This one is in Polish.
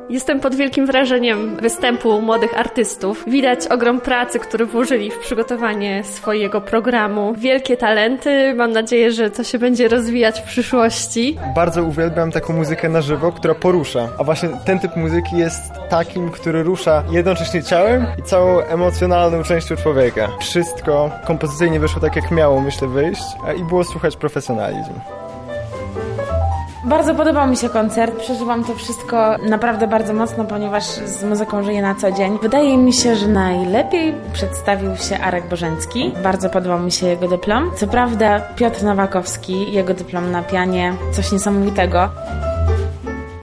Jestem pod wielkim wrażeniem występu młodych artystów. Widać ogrom pracy, który włożyli w przygotowanie swojego programu. Wielkie talenty. Mam nadzieję, że to się będzie rozwijać w przyszłości. Bardzo uwielbiam taką muzykę na żywo, która porusza. A właśnie ten typ muzyki jest takim, który rusza jednocześnie ciałem i całą emocjonalną częścią człowieka. Wszystko kompozycyjnie wyszło tak, jak miało, myślę, wyjść i było słychać profesjonalizm. Bardzo podobał mi się koncert, przeżywam to wszystko naprawdę bardzo mocno, ponieważ z muzyką żyję na co dzień. Wydaje mi się, że najlepiej przedstawił się Arek Bożencki. Bardzo podobał mi się jego dyplom. Co prawda Piotr Nowakowski, jego dyplom na pianie, coś niesamowitego.